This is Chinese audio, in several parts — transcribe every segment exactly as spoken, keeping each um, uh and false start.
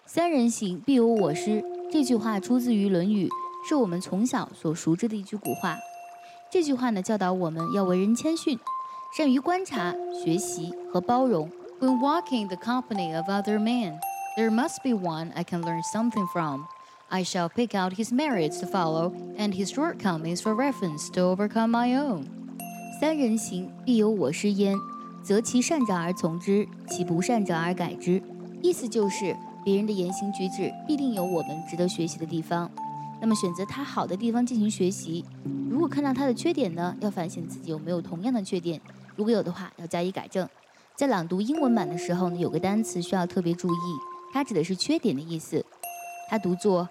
三人行，必有我师。这句话出自于《论语》，是我们从小所熟知的一句古话。这句话呢，教导我们要为人谦逊，善于观察、学习和包容。When walking in the company of other men, there must be one I can learn something from. I shall pick out his merits to follow, and his shortcomings for reference to overcome my own. 三人行，必有我师焉，择其善者而从之，其不善者而改之。意思就是别人的言行举止必定有我们值得学习的地方，那么选择他好的地方进行学习。如果看到他的缺点呢，要反省自己有没有同样的缺点，如果有的话要加以改正。在朗读英文版的时候呢，有个单词需要特别注意，它指的是缺点的意思，它读作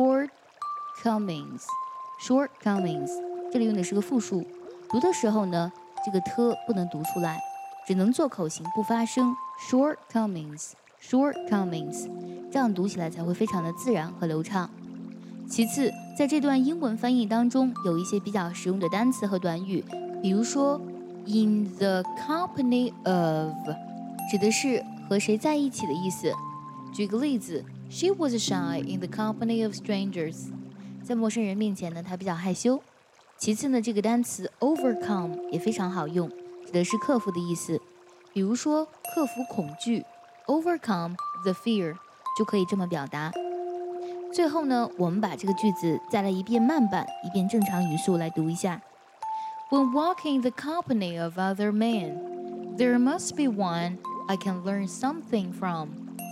shortcomings shortcomings， 这里用的是个复数，读的时候呢，这个 t 不能读出来，只能做口型不发声 shortcomings shortcomings， 这样读起来才会非常的自然和流畅。其次，在这段英文翻译当中，有一些比较实用的单词和短语，比如说 in the company of 指的是和谁在一起的意思。举个例子 She was shy in the company of strangers， 在陌生人面前呢，她比较害羞。其次呢，这个单词 overcome 也非常好用，指的是克服的意思。比如说克服恐惧 overcome the fear 就可以这么表达。最后呢，我们把这个句子再来一遍慢版，一遍正常语速来读一下。When walking in the company of other men, there must be one I can learn something from.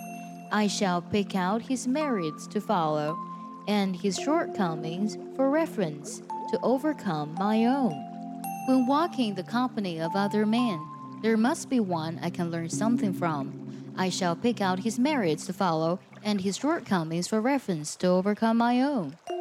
I shall pick out his merits to follow, and his shortcomings for reference to overcome my own. When walking in the company of other men, there must be one I can learn something from. I shall pick out his merits to follow, and his shortcomings for reference to overcome my own.